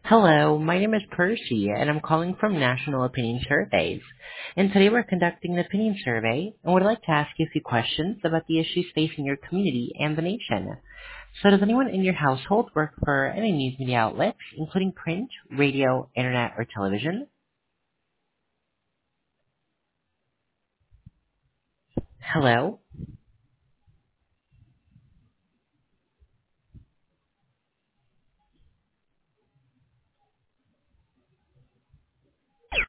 Hello, my name is Percy, and I'm calling from National Opinion Surveys. And today we're conducting an opinion survey, and would like to ask you a few questions about the issues facing your community and the nation. So does anyone in your household work for any news media outlets, including print, radio, internet, or television? Hello?